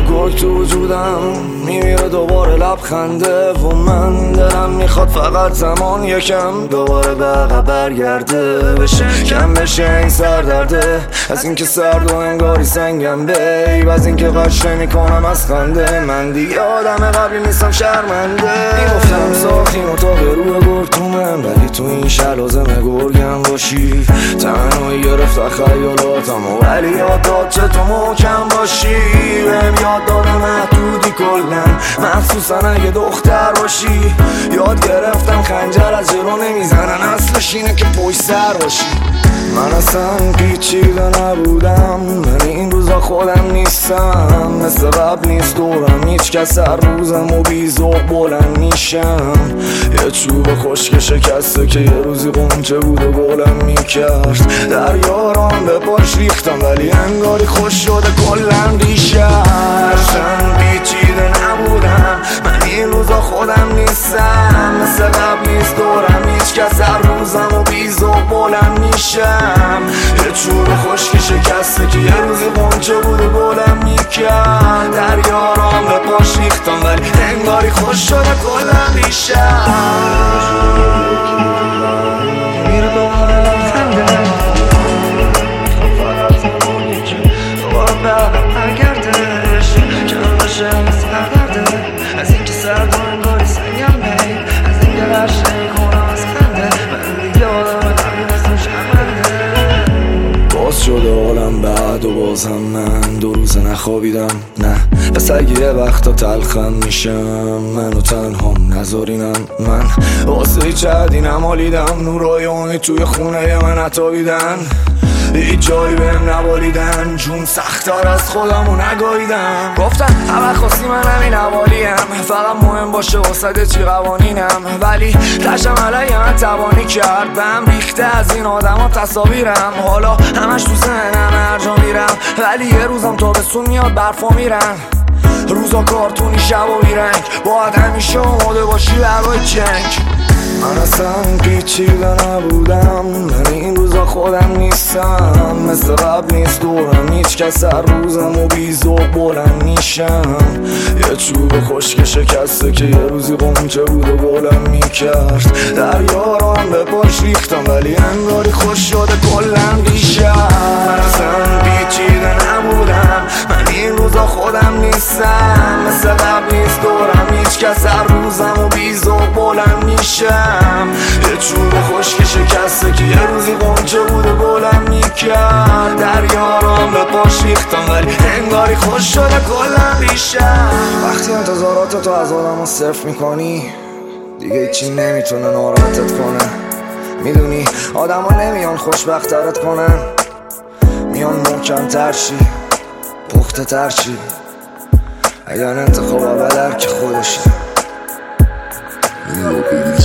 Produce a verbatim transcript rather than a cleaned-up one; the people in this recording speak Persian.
گرگ تو وجودم میمیره دوباره لبخنده و من دلم میخواد فقط زمان یکم دوباره به عقب برگرده بشه کم بشه این سردرده از اینکه سرد و انگاری سنگم بیب از اینکه قشه میکنم از خنده من دیگه آدم قبلی نیستم شرمنده میگفتم ساختیم اتاق روی گرگ تو من ولی تو این شهر لازمه گرگم باشی تنهایی گرفت خیالاتم ولی یاد داد چه تو محکم باشی بهم یاد داده محدودی کلن مخصوصا اگه دختر باشی یاد گرفتم خنجر از جلو نمیزنن اصلش اینه که پشت سر باشی من اصلا پیچیده نبودم من این روزا خودم نیستم مثل قبل نیست دورم هیچ کس هر روزم و بیزوق بلند میشم یه چوب خشک شکسته که یه روزی قنچه بود و گلم میکرد در یاران به پاش ریختم ولی انگاری خوش شده کلن ریشم اصلا پیچیده نبودم من این روزا خودم نیستم مثل قبل نیست دورم هیچ کس هر روزم و بیزوق بلند میشم یه چوب خشک شکسته که یه روزی قنچه بود و گلم میکرد در یاران به پاش ریختم ولی انگاری خوش شده کلن ریشم میره دوباره لبخنده فقط زمانی که دوباره به عقب برگردش کم بشه این سردرده از اینکه سرد و انگاری سنگم بی از اینکه قشه میکنم از خنده من دیگه آدم قبلی نیستم شرمنده باز شده حالم بعد و بازم من دو روزه نخوابیدم نه پس اگه یه وقتا تلخم میشم منو تنهام نذارینم من واسه هیچ عدی نمالیدم نورای اونی توی خونه من نتابیدن هیچ جایی بهم نبالیدن جون سختار از خودمو نگاهیدم گفتن همه خواستی من همین حوالیم فقط مهم باشه واسه چی قوانینم ولی تشم علیه من توانی کرد بهم ریخته از این آدم ها تصاویرم حالا همش تو ذهنم هر جا میرم ولی یه روزم تابستون میاد برفا میرن روزا کارتونی شب و بیرنگ باید همیشه آماده باشی برای جنگ من اصلا پیچیده نبودم من این روزا خودم نیستم مثل قبل نیست دورم هیچ کس هر روزم و بیزوق بلند میشم یه چوب خشک شکسته که یه روزی قنچه بود و گلم میکرد در یاران به پاش ریختم ولی انگاری خوش شده کلن ریشم من اصلا پیچیده نبودم من این روزا خودم نیستم مثل قبل نیست دورم هیچ کس هر روزم و بیزوق بلند میشم یه چوب خشک شکسته که یه روزی قنچه بود و گلم میکرد در یاران به پاش ریختم ولی انگاری خوش شده کلن ریشم وقتی انتظارات تو از آدم ها صرف میکنی دیگه هیچی نمیتونه ناراحتت کنه میدونی آدم ها نمیان خوشبخترت کنن میان محکم تر شی پخته تر شی اگر انتخاب اول که خودشه